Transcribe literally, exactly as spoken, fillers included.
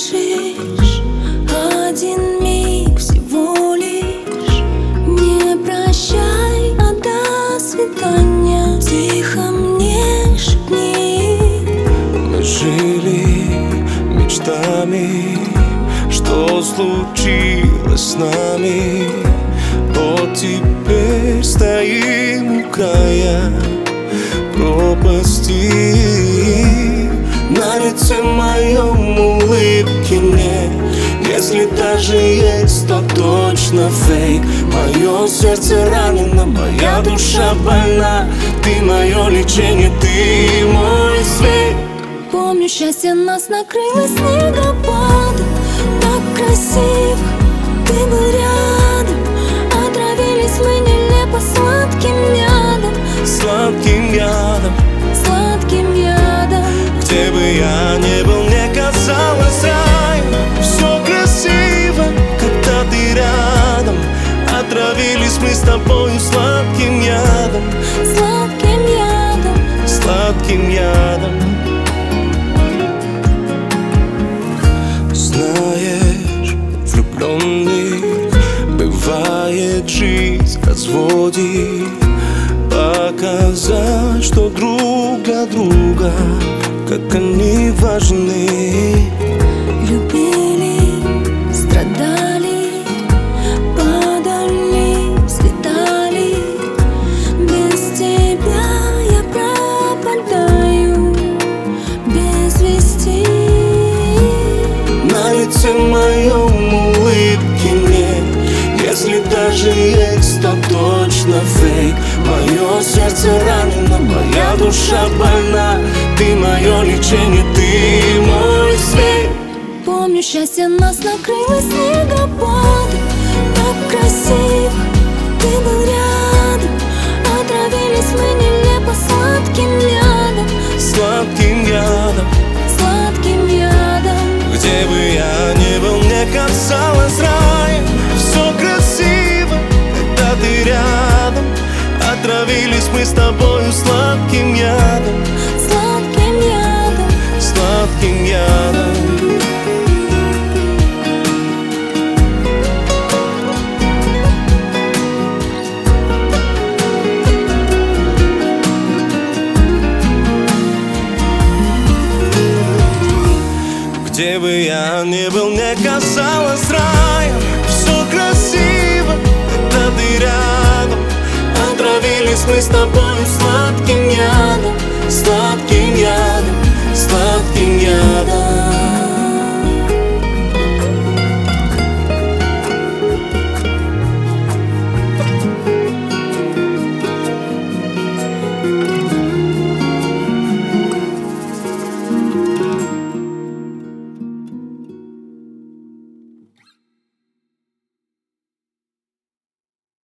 спешишь, один миг всего лишь. Не прощай, а до свидания. Тихо мне шепни. Мы жили мечтами, что случилось с нами. Вот теперь стоим у края пропасти. На лице моем улыбки нет. Если даже есть, то точно фейк. Мое сердце ранено, моя душа больна. Ты мое лечение, ты мой свет. Помню, счастье нас накрыло снегопадом. Так красиво, ты был рядом. Отравились мы нелепо сладким ядом. Сладким ядом, Сладким ядом. где бы я ни был, мне казалось раем. Все красиво, когда ты рядом. Отравились мы с тобою сладким ядом. Сладким ядом. Сладким ядом. Знаешь, влюбленных бывает жизнь разводит. Показать, что друг для друга, как они важны. Любили, страдали, падали, взлетали. Без тебя я пропадаю без вести. На лице моем улыбки нет. Если даже есть, то точно фейк. Мое сердце ранено, моя душа больна. Ты мое лечение, ты мой свет. Помню, счастье нас накрыло снегопадом. Так красиво, ты был рядом. Отравились мы нелепо сладким ядом. Сладким ядом, Сладким ядом. где бы я ни был, мне казалось раем. Все красиво, когда ты рядом. Отравились мы с тобою сладким ядом. Сладким ядом. Сладким ядом. Где бы я ни был, мне казалось раем. Все красиво, когда ты рядом. Отравились мы с тобой